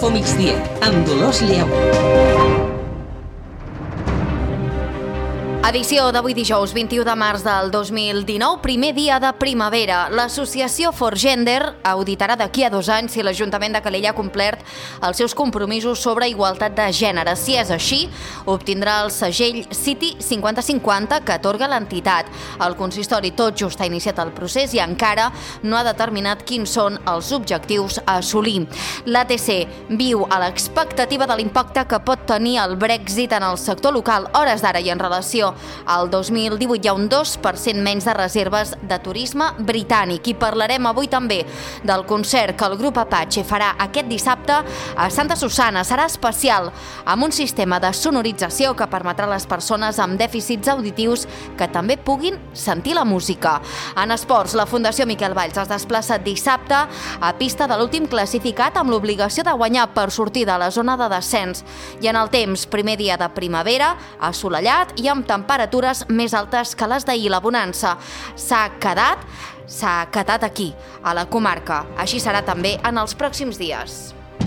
Info Migdia, amb Dolors Lleó. Edició d'avui dijous, 21 de març del 2019, primer dia de primavera. L'associació For Gender auditarà d'aquí a 2 anys si l'Ajuntament de Calella ha complert els seus compromisos sobre igualtat de gènere. Si és així, obtindrà el segell City 50-50 que atorga l'entitat. El consistori tot just ha iniciat el procés i encara no ha determinat quins són els objectius a assolir. L'ATC viu a l'expectativa de l'impacte que pot tenir el Brexit en el sector local. Hores d'ara i en relació al 2018 hi ha un 2% menys de reserves de turisme britànic i parlarem avui també del concert que el grup Apache farà aquest dissabte a Santa Susanna. Serà especial amb un sistema de sonorització que permetrà a les persones amb dèficits auditius que també puguin sentir la música. En esports, la Fundació Miquel Valls es desplaça dissabte a pista de l'últim classificat amb l'obligació de guanyar per sortir de la zona de descens. I en el temps, primer dia de primavera, assolellat i amb temperatures més altes que les d'ahir. La bonança s'ha quedat aquí, a la comarca. Així serà també en els pròxims dies.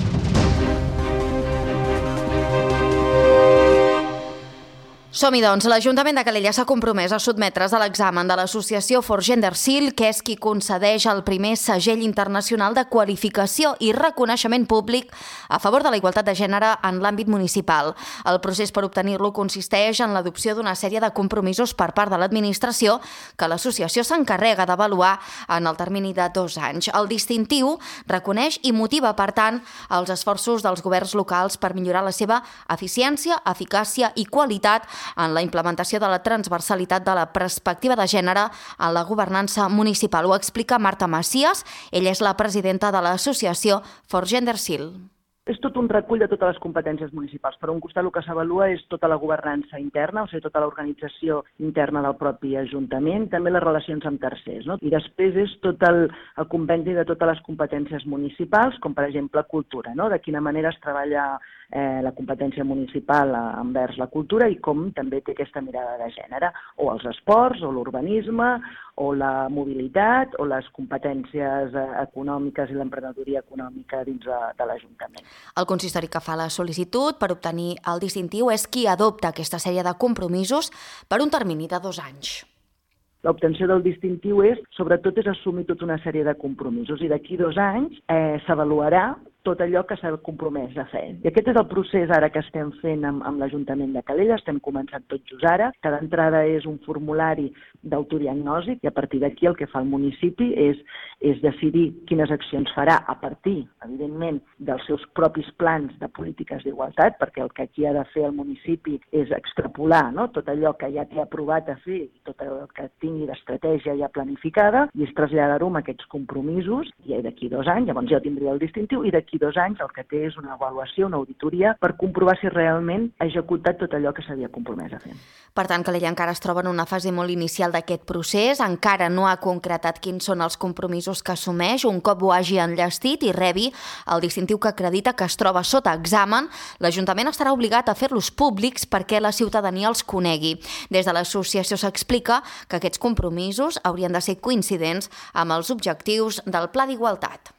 Som-hi, doncs. L'Ajuntament de Calella s'ha compromès a sotmetre's a l'examen de l'associació For Gender Seal, que és qui concedeix el primer segell internacional de qualificació i reconeixement públic a favor de la igualtat de gènere en l'àmbit municipal. El procés per obtenir-lo consisteix en l'adopció d'una sèrie de compromisos per part de l'administració que l'associació s'encarrega d'avaluar en el termini de 2 anys. El distintiu reconeix i motiva, per tant, els esforços dels governs locals per millorar la seva eficiència, eficàcia i qualitat en la implementació de la transversalitat de la perspectiva de gènere en la governança municipal. Ho explica Marta Macias. Ella és la presidenta de l'associació For Gender Seal. És tot un recull de totes les competències municipals. Per un costat, el que s'avalua és tota la governança interna, o sigui, tota l'organització interna del propi Ajuntament, també les relacions amb tercers, no? I després és tot el compendi de totes les competències municipals, com per exemple cultura, no? De quina manera es treballa la competència municipal envers la cultura i com també té aquesta mirada de gènere, o els esports, o l'urbanisme, o la mobilitat, o les competències econòmiques i l'emprenedoria econòmica dins de l'Ajuntament. El consistori que fa la sol·licitud per obtenir el distintiu és qui adopta aquesta sèrie de compromisos per un termini de 2 anys. L'obtenció del distintiu sobretot, és assumir tota una sèrie de compromisos i d'aquí 2 anys s'avaluarà tot allò que s'ha compromès a fer. I aquest és el procés ara que estem fent amb l'Ajuntament de Calella, estem començant tot just ara. Cada entrada és un formulari d'autodiagnòstic i a partir d'aquí el que fa el municipi és decidir quines accions farà a partir, evidentment, dels seus propis plans de polítiques d'igualtat, perquè el que aquí ha de fer el municipi és extrapolar, no? Tot allò que ja té aprovat a fer i tot el que tingui d'estratègia ja planificada i és traslladar-ho amb aquests compromisos i d'aquí 2 anys, llavors ja tindria el distintiu i d'aquí 2 anys el que té és una avaluació, una auditoria per comprovar si realment ha executat tot allò que s'havia compromès a fer. Per tant, Calella encara es troba en una fase molt inicial d'aquest procés, encara no ha concretat quins són els compromisos que assumeix. Un cop ho hagi enllestit i rebi el distintiu que acredita que es troba sota examen, l'Ajuntament estarà obligat a fer-los públics perquè la ciutadania els conegui. Des de l'associació s'explica que aquests compromisos haurien de ser coincidents amb els objectius del Pla d'Igualtat.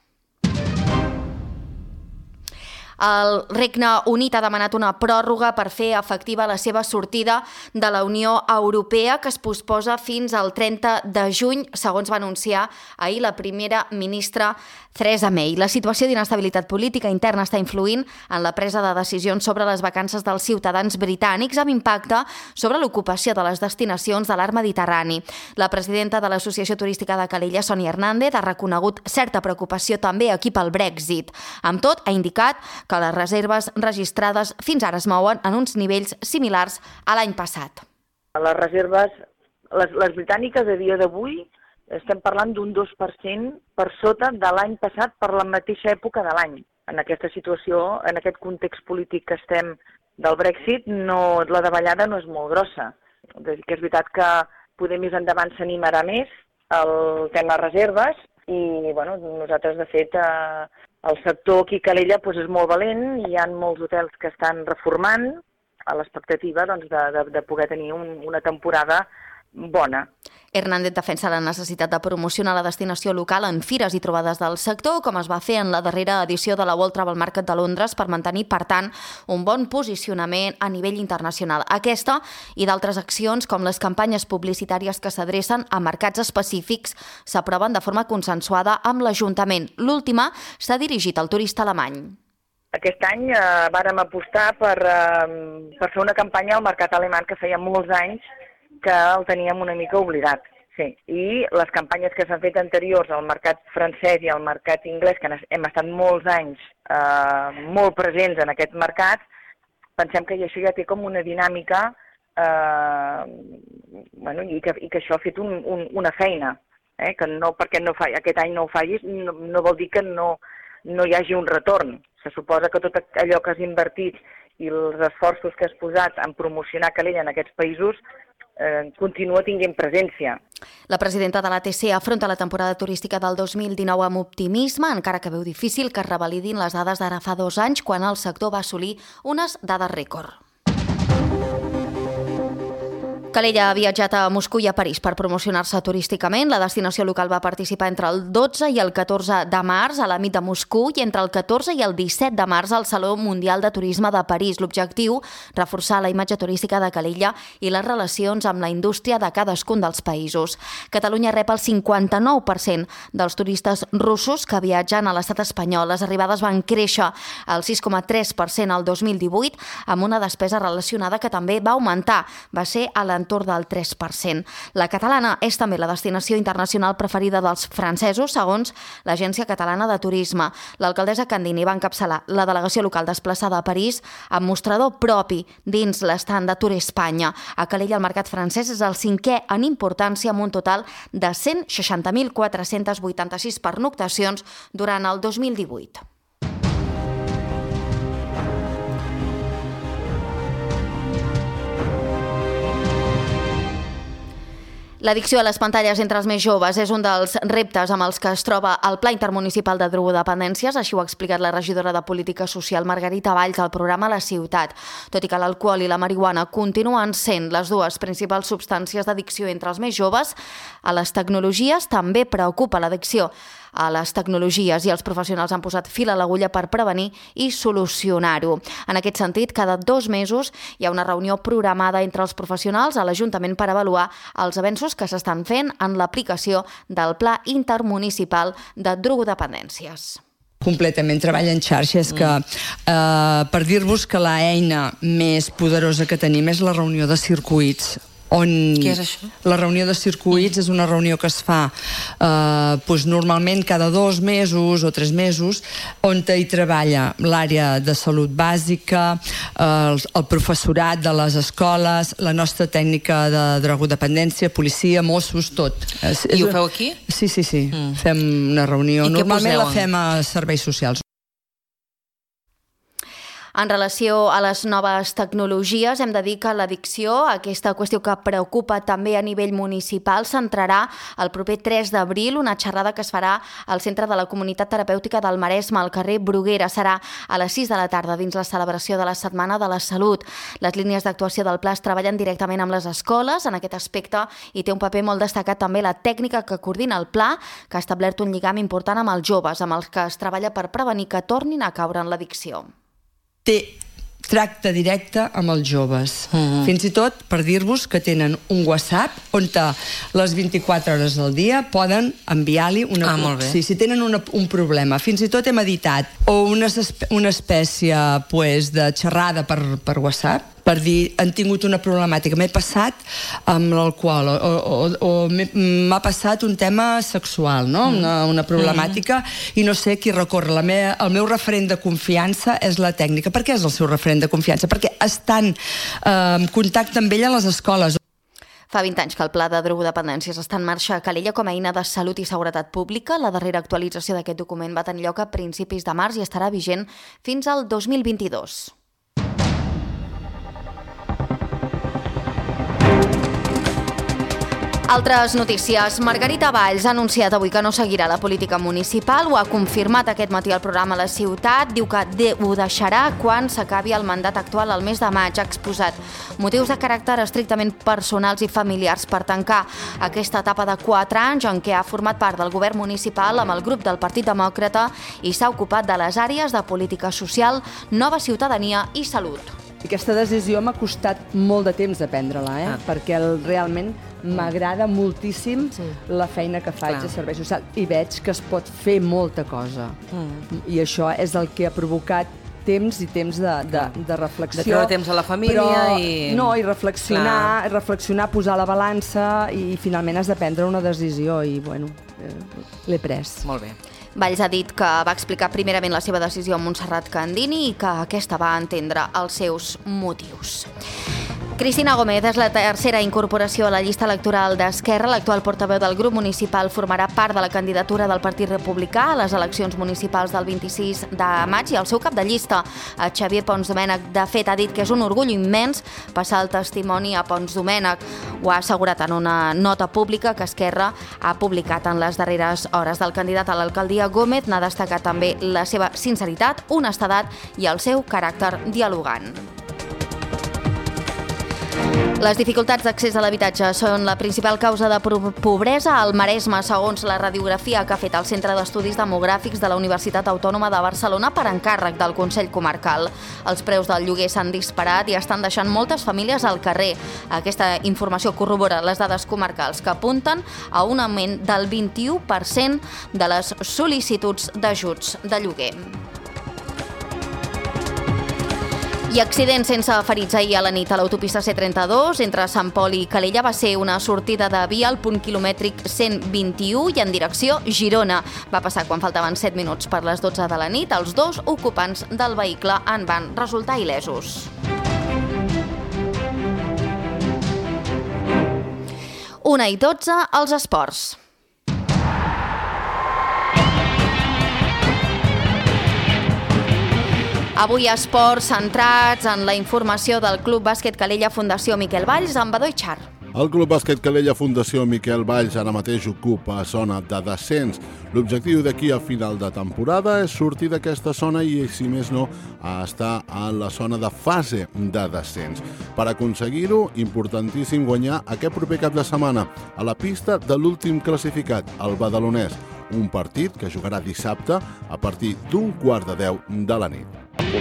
El Regne Unit ha demanat una pròrroga per fer efectiva la seva sortida de la Unió Europea, que es posposa fins al 30 de juny, segons va anunciar ahir la primera ministra Theresa May. La situació d'inestabilitat política interna està influint en la presa de decisions sobre les vacances dels ciutadans britànics, amb impacte sobre l'ocupació de les destinacions de l'Arc Mediterrani. La presidenta de l'Associació Turística de Calella, Sonia Hernández, ha reconegut certa preocupació també aquí pel Brexit. Amb tot, ha indicat que les reserves registrades fins ara es mouen en uns nivells similars a l'any passat. Les reserves, les britàniques a dia d'avui, estem parlant d'un 2% per sota de l'any passat per la mateixa època de l'any. En aquesta situació, en aquest context polític que estem del Brexit, la davallada no és molt grossa. És veritat que poder més endavant s'animarà més el tema reserves i nosaltres, de fet, el sector aquí a Calella és molt valent, hi ha molts hotels que estan reformant a l'expectativa de poder tenir una temporada bona. Hernández defensa la necessitat de promocionar la destinació local en fires i trobades del sector, com es va fer en la darrera edició de la World Travel Market de Londres, per mantenir, per tant, un bon posicionament a nivell internacional. Aquesta i d'altres accions, com les campanyes publicitàries que s'adrecen a mercats específics, s'aproven de forma consensuada amb l'Ajuntament. L'última s'ha dirigit al turista alemany. Aquest any vàrem apostar per fer una campanya al mercat alemany que feia molts anys que el teníem una mica oblidat. Sí. I les campanyes que s'han fet anteriors al mercat francès i al mercat anglès, que hem estat molts anys molt presents en aquest mercat, pensem que això ja té com una dinàmica i que això ha fet una feina. Que no, perquè aquest any no ho facis no vol dir que no hi hagi un retorn. Se suposa que tot allò que has invertit i els esforços que has posat en promocionar Calella en aquests països continua tinguent presència. La presidenta de l'ATC afronta la temporada turística del 2019 amb optimisme, encara que veu difícil que es revalidin les dades d'ara fa 2 anys, quan el sector va assolir unes dades rècord. Calella ha viatjat a Moscou i a París per promocionar-se turísticament. La destinació local va participar entre el 12 i el 14 de març a la MIT de Moscou i entre el 14 i el 17 de març al Saló Mundial de Turisme de París. L'objectiu, reforçar la imatge turística de Calella i les relacions amb la indústria de cadascun dels països. Catalunya rep el 59% dels turistes russos que viatgen a l'estat espanyol. Les arribades van créixer al 6,3% al 2018, amb una despesa relacionada que també va augmentar. Va ser a l'entorn del 3%. La catalana és també la destinació internacional preferida dels francesos, segons l'Agència Catalana de Turisme. L'alcaldessa Candini va encapçalar la delegació local desplaçada a París amb mostrador propi dins l'estand de Tour Espanya. A Calella el mercat francès és el 5è en importància, amb un total de 160.486 pernoctacions durant el 2018. L'addicció a les pantalles entre els més joves és un dels reptes amb els que es troba el Pla Intermunicipal de Drogodependències, així ho ha explicat la regidora de Política Social Margarita Valls al programa La Ciutat. Tot i que l'alcohol i la marihuana continuen sent les dues principals substàncies d'addicció entre els més joves, a les tecnologies també preocupa l'addicció a les tecnologies i els professionals han posat fil a l'agulla per prevenir i solucionar-ho. En aquest sentit, cada 2 mesos hi ha una reunió programada entre els professionals a l'Ajuntament per avaluar els avenços que s'estan fent en l'aplicació del Pla Intermunicipal de Drogodependències. Completament, treball en xarxa. És que, per dir-vos que l'eina més poderosa que tenim és la reunió de circuits. Què és això? La reunió de circuits és una reunió que es fa normalment cada 2 mesos o 3 mesos, on hi treballa l'àrea de salut bàsica, el professorat de les escoles, la nostra tècnica de drogodependència, policia, Mossos, tot. I ho feu aquí? Sí. Fem una reunió. Normalment la fem a serveis socials. En relació a les noves tecnologies, hem de dir que l'addicció, aquesta qüestió que preocupa també a nivell municipal, s'entrarà el proper 3 d'abril, una xerrada que es farà al Centre de la Comunitat Terapèutica del Maresme, al carrer Bruguera. Serà a les 6 de la tarda dins la celebració de la Setmana de la Salut. Les línies d'actuació del pla es treballen directament amb les escoles en aquest aspecte i té un paper molt destacat també la tècnica que coordina el pla, que ha establert un lligam important amb els joves, amb els que es treballa per prevenir que tornin a caure en l'addicció. Té tracte directe amb els joves. Fins i tot per dir-vos que tenen un WhatsApp on les 24 hores del dia poden enviar-li una... molt bé. Sí, si tenen un problema. Fins i tot hem editat una espècie de xerrada per WhatsApp, per dir, han tingut una problemàtica. M'he passat amb l'alcohol o m'ha passat un tema sexual, no? Una problemàtica i no sé qui recorre. El meu referent de confiança és la tècnica. Per què és el seu referent de confiança? Perquè estan en contacte amb ella a les escoles. Fa 20 anys que el Pla de Drogodependències està en marxa a Calella com a eina de salut i seguretat pública. La darrera actualització d'aquest document va tenir lloc a principis de març i estarà vigent fins al 2022. Altres notícies. Margarita Valls ha anunciat avui que no seguirà la política municipal, ho ha confirmat aquest matí al programa La Ciutat, diu que ho deixarà quan s'acabi el mandat actual al mes de maig. Ha exposat motius de caràcter estrictament personals i familiars per tancar aquesta etapa de 4 anys en què ha format part del govern municipal amb el grup del Partit Demòcrata i s'ha ocupat de les àrees de política social, nova ciutadania i salut. Aquesta decisió m'ha costat molt de temps de prendre-la, perquè realment m'agrada moltíssim la feina que faig a serveis socials i veig que es pot fer molta cosa. I això és el que ha provocat temps i temps de reflexió. De treure temps a la família i reflexionar, posar la balança i finalment has de prendre una decisió i, bueno, l'he pres. Molt bé. Valls ha dit que va explicar primerament la seva decisió a Montserrat Candini i que aquesta va entendre els seus motius. Cristina Gómez és la tercera incorporació a la llista electoral d'Esquerra. L'actual portaveu del grup municipal formarà part de la candidatura del Partit Republicà a les eleccions municipals del 26 de maig i el seu cap de llista, Xavier Pons Domènech, de fet ha dit que és un orgull immens passar el testimoni a Pons Domènech. Ho ha assegurat en una nota pública que Esquerra ha publicat en les darreres hores. Del candidat a l'alcaldia, Gómez n'ha destacat també la seva sinceritat, honestedat i el seu caràcter dialogant. Les dificultats d'accés a l'habitatge són la principal causa de pobresa al Maresme, segons la radiografia que ha fet el Centre d'Estudis Demogràfics de la Universitat Autònoma de Barcelona per encàrrec del Consell Comarcal. Els preus del lloguer s'han disparat i estan deixant moltes famílies al carrer. Aquesta informació corrobora les dades comarcals que apunten a un augment del 21% de les sol·licituds d'ajuts de lloguer. I accident sense ferits ahir a la nit a l'autopista C32 entre Sant Pol i Calella va ser una sortida de via al punt quilomètric 121 i en direcció Girona. Va passar quan faltaven 7 minuts per les 12 de la nit. Els dos ocupants del vehicle en van resultar il·lesos. 1:12, als esports. Avui esports centrats en la informació del Club Bàsquet Calella Fundació Miquel Valls amb Badó i Char. El Club Bàsquet Calella Fundació Miquel Valls ara mateix ocupa zona de descens. L'objectiu d'aquí a final de temporada és sortir d'aquesta zona i, si més no, estar a la zona de fase de descens. Per aconseguir-ho, importantíssim guanyar aquest proper cap de setmana a la pista de l'últim classificat, el Badalonès. Un partit que jugarà dissabte a partir d'11:45 de la nit.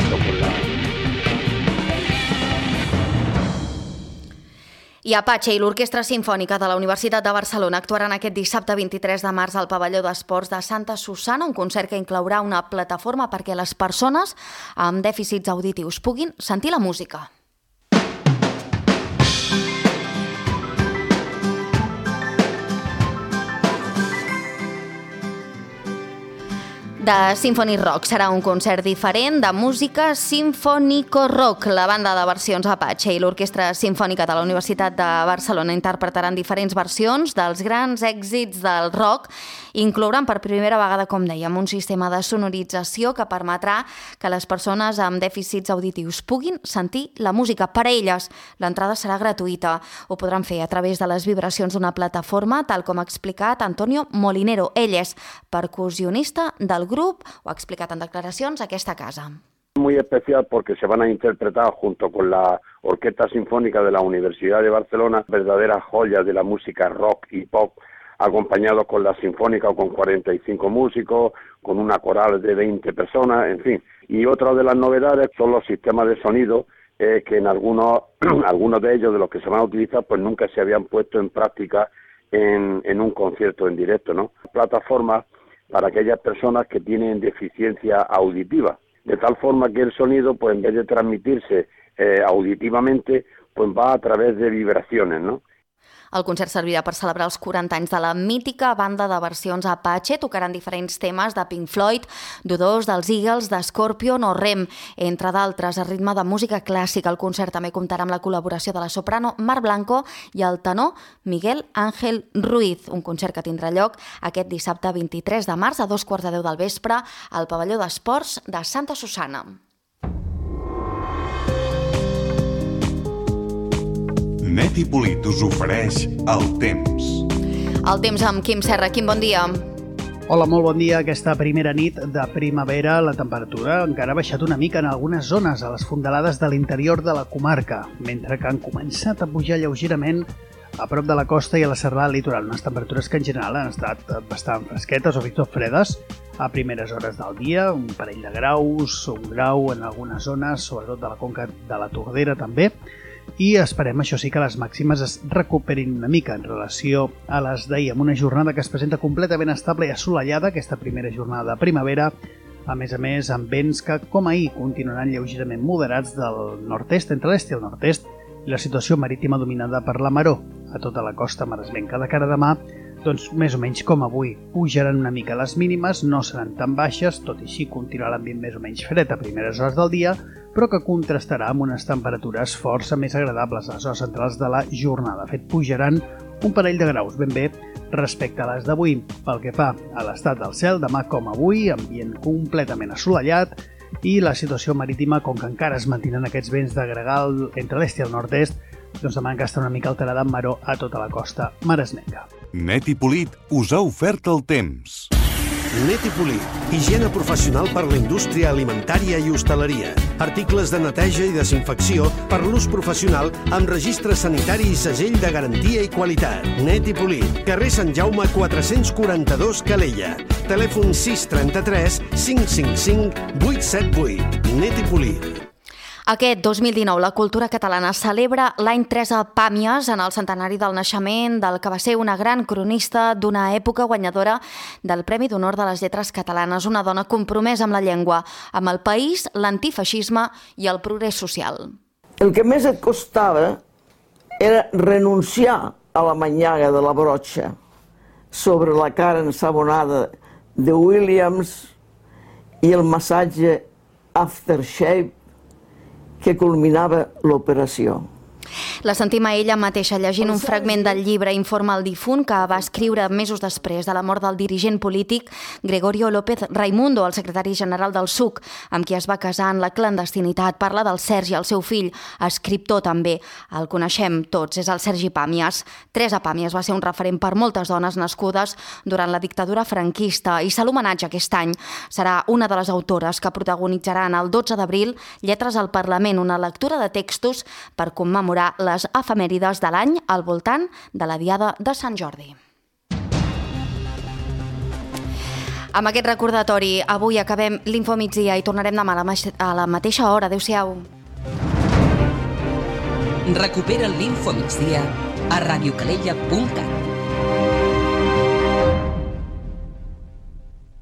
I Apache i l'Orquestra Simfònica de la Universitat de Barcelona actuaran aquest dissabte 23 de març al pavelló d'esports de Santa Susana, un concert que inclourà una plataforma perquè les persones amb dèficits auditius puguin sentir la música. De Symphony Rock serà un concert diferent de música sinfònico-rock. La banda de versions Apache i l'Orquestra Simfònica de la Universitat de Barcelona interpretaran diferents versions dels grans èxits del rock. Inclouran per primera vegada, com dèiem, un sistema de sonorització que permetrà que les persones amb dèficits auditius puguin sentir la música. Per a elles, l'entrada serà gratuïta. Ho podran fer a través de les vibracions d'una plataforma, tal com ha explicat Antonio Molinero. Ell és percussionista del grup, ho ha explicat en declaracions a aquesta casa. Muy especial porque se van a interpretar junto con la Orquesta Sinfónica de la Universidad de Barcelona verdaderas joyas de la música rock y pop, acompañados con la Sinfónica con 45 músicos, con una coral de 20 personas, en fin. Y otra de las novedades son los sistemas de sonido que en algunos de ellos, de los que se van a utilizar, pues nunca se habían puesto en práctica en un concierto en directo, ¿no? Plataformas para aquellas personas que tienen deficiencia auditiva, de tal forma que el sonido, pues en vez de transmitirse auditivamente, pues va a través de vibraciones, ¿no? El concert servirà per celebrar els 40 anys de la mítica banda de versions Apache. Tocaran diferents temes de Pink Floyd, d'U2, dels Eagles, de Scorpion o Rem, entre d'altres, a ritme de música clàssica. El concert també comptarà amb la col·laboració de la soprano Mar Blanco i el tenor Miguel Ángel Ruiz. Un concert que tindrà lloc aquest dissabte 23 de març a 2:15 del vespre al pavelló d'esports de Santa Susana. Net i Polit us ofereix el temps. El temps amb Quim Serra. Quim, bon dia. Hola, molt bon dia. Aquesta primera nit de primavera la temperatura encara ha baixat una mica en algunes zones, a les fondalades de l'interior de la comarca, mentre que han començat a pujar lleugerament a prop de la costa i a la serralada litoral, unes temperatures que en general han estat bastant fresquetes o fins i tot fredes a primeres hores del dia, un parell de graus, un grau en algunes zones, sobretot de la conca de la Tordera també, i esperem, això sí, que les màximes es recuperin una mica en relació a les d'ahir, amb una jornada que es presenta completament estable i assolellada, aquesta primera jornada de primavera, a més, amb vents que, com ahir, continuaran lleugerament moderats del nord-est, entre l'est i el nord-est, i la situació marítima dominada per la maró a tota la costa maresmenca. De cara a demà, doncs més o menys com avui, pujaran una mica les mínimes, no seran tan baixes, tot i així continuarà l'ambient més o menys fred a primeres hores del dia, però que contrastarà amb unes temperatures força més agradables a les hores centrals de la jornada. De fet, pujaran un parell de graus ben bé respecte a les d'avui. Pel que fa a l'estat del cel, demà com avui, ambient completament assolellat, i la situació marítima, com que encara es mantenen aquests vents de gregal entre l'est i el nord-est, doncs demà encara està una mica alterada amb maró a tota la costa maresmenca. Net i Polit us ha ofert el temps. Net i Polit, higiene professional per la indústria alimentària i hostaleria. Articles de neteja i desinfecció per l'ús professional amb registre sanitari i segell de garantia i qualitat. Net i Polit, carrer Sant Jaume 442 Calella. Telèfon 633 555 878. Net i Polit. Aquest 2019 la cultura catalana celebra l'any 3 a Pàmies en el centenari del naixement del que va ser una gran cronista d'una època guanyadora del Premi d'Honor de les Lletres Catalanes, una dona compromesa amb la llengua, amb el país, l'antifeixisme i el progrés social. El que més et costava era renunciar a la manyaga de la brotxa sobre la cara ensabonada de Williams i el massatge aftershave que culminava l'operació. La sentim a ella mateixa llegint un fragment del llibre Informe al difunt que va escriure mesos després de la mort del dirigent polític Gregorio López Raimundo, el secretari general del SUC, amb qui es va casar en la clandestinitat. Parla del Sergi, el seu fill, escriptor també. El coneixem tots, és el Sergi Pàmies. Teresa Pàmies va ser un referent per moltes dones nascudes durant la dictadura franquista i se l'homenatge aquest any. Serà una de les autores que protagonitzaran el 12 d'abril Lletres al Parlament, una lectura de textos per commemorar les efemèrides de l'any al voltant de la Diada de Sant Jordi. Amb aquest recordatori, avui acabem l'Infomigdia i tornarem demà a la mateixa hora. Adéu-siau. Recupera l'Infomigdia a radiocalella.cat.